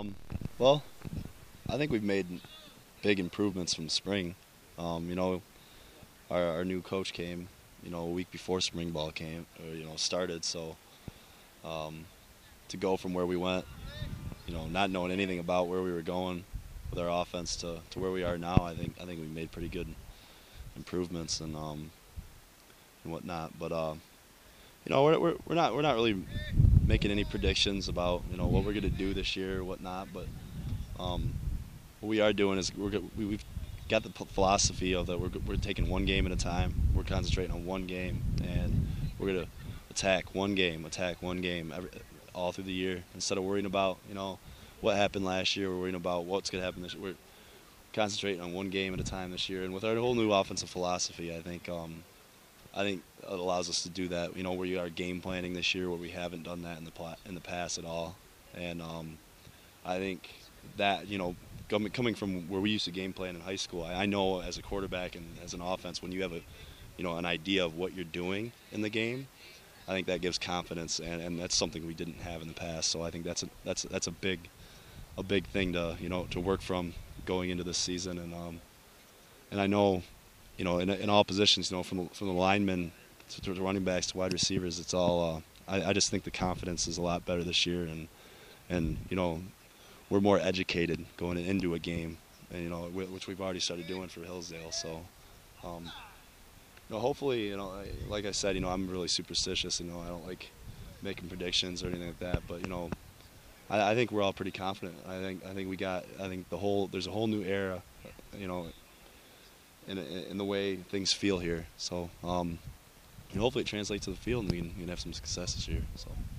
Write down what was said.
Well, I think we've made big improvements from spring. Our new coach came, a week before spring ball started. So um, to go from where we went, not knowing anything about where we were going with our offense to where we are now, I think we made pretty good improvements and whatnot. But we're not really making any predictions about what we're gonna do this year or whatnot. But um, what we are doing is we've got the philosophy of that we're taking one game at a time. We're concentrating on one game, and we're gonna attack one game all through the year instead of worrying about what happened last year. We're worrying about what's gonna happen this year. We're concentrating on one game at a time this year, and with our whole new offensive philosophy, I think it allows us to do that. We are game planning this year where we haven't done that in the past at all, and I think that coming from where we used to game plan in high school, I know as a quarterback and as an offense, when you have an idea of what you're doing in the game, I think that gives confidence, and that's something we didn't have in the past. So I think that's a big thing to work from going into this season, and I know in all positions, from the linemen to running backs to wide receivers, it's all. I just think the confidence is a lot better this year, and we're more educated going into a game, and, which we've already started doing for Hillsdale. So, hopefully, like I said, I'm really superstitious. I don't like making predictions or anything like that. But I think we're all pretty confident. I think there's a whole new era, you know, in the way things feel here. So, hopefully it translates to the field and we can have some success this year. So.